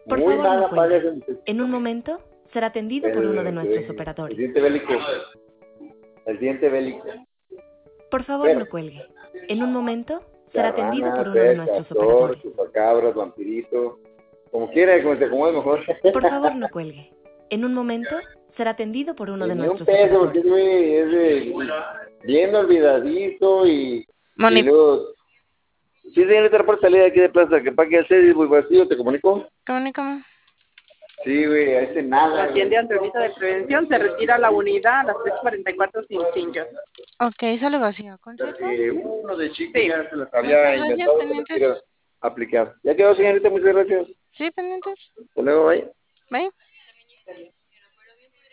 Por Muy favor, no mala paga ese cuelgue. muchacho. En un momento será atendido por uno de nuestros El operadores. diente bélico. El diente bélico. Por favor, Pero, no cuelgue. En un momento será la atendido por rana, uno de pez, nuestros castor, operadores. chupacabras, vampirito. Como quiera, como se acomode mejor. Por favor, no cuelgue. En un momento será atendido por uno Y de ni un nuestros peso, porque operadores. ese güey es bien olvidadizo y Moni, luego... Sí, señorita, por salida aquí de plaza, que pague el CEDIS, muy vacío, ¿te comunico? comunícame. Sí, güey, a ese nada. Atiende ante aviso de prevención, se retira la unidad a las 3:44 sin cincho. Ok, sale vacío. ¿Concepto? Uno de chico Sí. ya se las Muchas había gracias, inventado que las pendientes. quiero aplicar. Ya quedó, señorita, muchas gracias. Sí, pendientes. Hasta luego, bye. Bye.